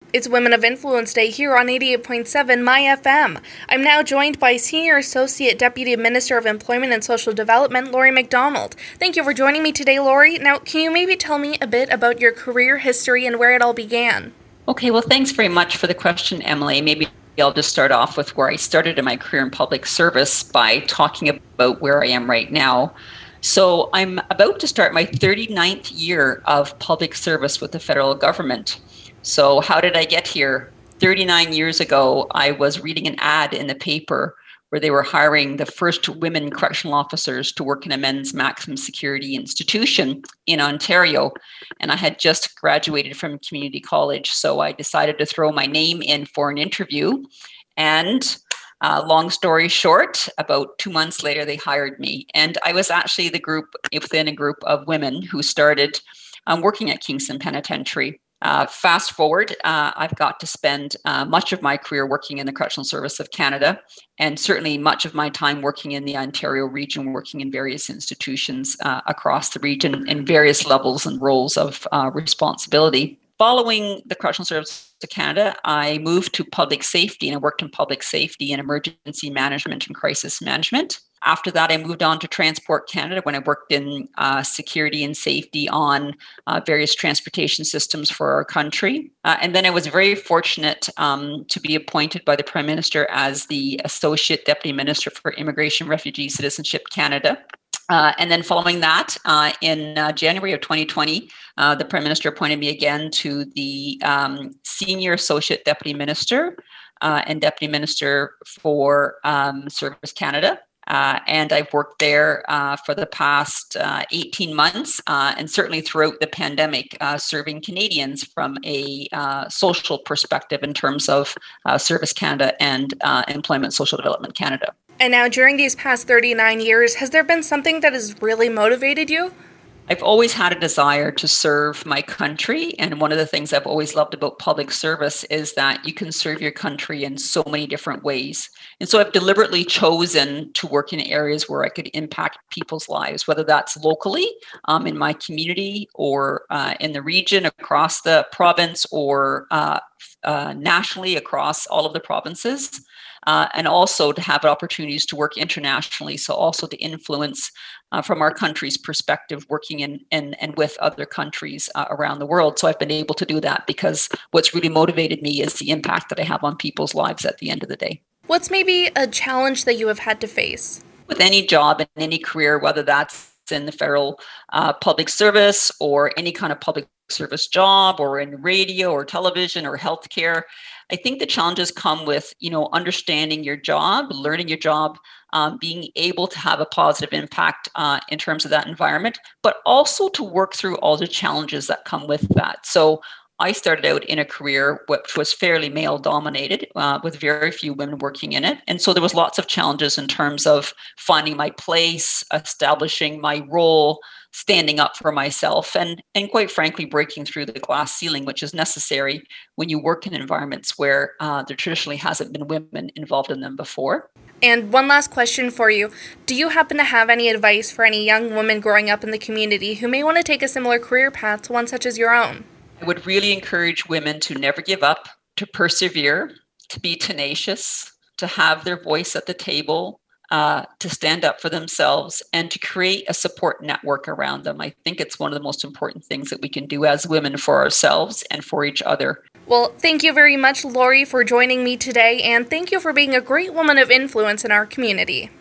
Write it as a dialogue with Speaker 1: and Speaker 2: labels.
Speaker 1: It's Women of Influence Day here on 88.7 My FM. I'm now joined by Senior Associate Deputy Minister of Employment and Social Development, Laurie MacDonald. Thank you for joining me today, Laurie. Now, can you maybe tell me a bit about your career history and where it all began?
Speaker 2: Okay, well, thanks very much for the question, Emily. Maybe I'll just start off with where I started in my career in public service by talking about where I am right now. So I'm about to start my 39th year of public service with the federal government. So how did I get here? 39 years ago, I was reading an ad in the paper where they were hiring the first women correctional officers to work in a men's maximum security institution in Ontario. And I had just graduated from community college. So I decided to throw my name in for an interview. And long story short, about 2 months later, they hired me. And I was actually within a group of women who started working at Kingston Penitentiary. Fast forward, I've got to spend much of my career working in the Correctional Service of Canada, and certainly much of my time working in the Ontario region, working in various institutions across the region in various levels and roles of responsibility. Following the Correctional Service of Canada, I moved to public safety, and I worked in public safety and emergency management and crisis management. After that, I moved on to Transport Canada when I worked in security and safety on various transportation systems for our country. And then I was very fortunate to be appointed by the Prime Minister as the Associate Deputy Minister for Immigration, Refugee, Citizenship Canada. And then following that, in January of 2020, the Prime Minister appointed me again to the Senior Associate Deputy Minister and Deputy Minister for Service Canada. And I've worked there for the past 18 months and certainly throughout the pandemic, serving Canadians from a social perspective in terms of Service Canada and Employment Social Development Canada.
Speaker 1: And now, during these past 39 years, has there been something that has really motivated you?
Speaker 2: I've always had a desire to serve my country. And one of the things I've always loved about public service is that you can serve your country in so many different ways. And so I've deliberately chosen to work in areas where I could impact people's lives, whether that's locally in my community or in the region across the province or nationally across all of the provinces. And also to have opportunities to work internationally. So also to influence from our country's perspective, working in and with other countries around the world. So I've been able to do that because what's really motivated me is the impact that I have on people's lives at the end of the day.
Speaker 1: What's maybe a challenge that you have had to face?
Speaker 2: With any job and any career, whether that's in the federal public service or any kind of public service job or in radio or television or healthcare, I think the challenges come with, understanding your job, learning your job, being able to have a positive impact in terms of that environment, but also to work through all the challenges that come with that. So I started out in a career which was fairly male dominated with very few women working in it. And so there was lots of challenges in terms of finding my place, establishing my role, standing up for myself, and quite frankly, breaking through the glass ceiling, which is necessary when you work in environments where there traditionally hasn't been women involved in them before.
Speaker 1: And one last question for you. Do you happen to have any advice for any young women growing up in the community who may want to take a similar career path to one such as your own?
Speaker 2: I would really encourage women to never give up, to persevere, to be tenacious, to have their voice at the table, to stand up for themselves, and to create a support network around them. I think it's one of the most important things that we can do as women for ourselves and for each other.
Speaker 1: Well, thank you very much, Laurie, for joining me today, and thank you for being a great woman of influence in our community.